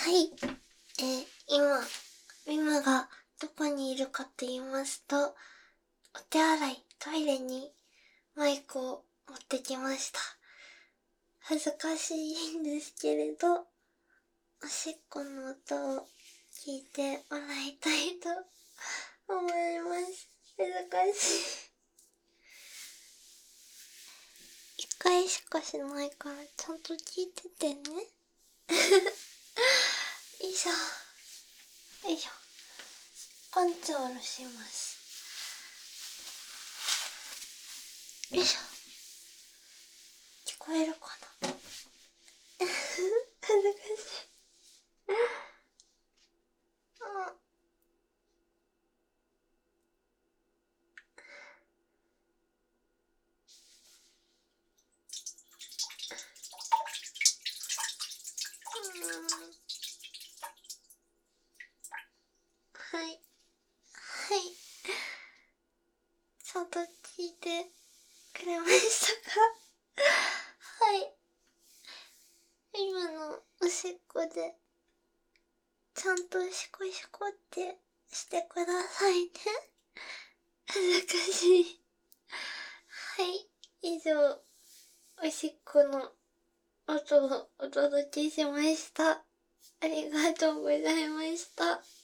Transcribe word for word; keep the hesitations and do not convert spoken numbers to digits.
はい。えー、今、ミムがどこにいるかと言いますと、お手洗い、トイレにマイクを持ってきました。恥ずかしいんですけれど、おしっこの音を聞いてもらいたいと思います。恥ずかしい。一回しかしないからちゃんと聞いててね。よいしょ。よいしょ。パンツを下ろします。よいしょ。聞こえるかな。恥ずかしい。あ、はい。はい。ちゃんと聞いてくれましたか？はい。今のおしっこで、ちゃんとシコシコってしてくださいね。恥ずかしい。はい。以上、おしっこの音をお届けしました。ありがとうございました。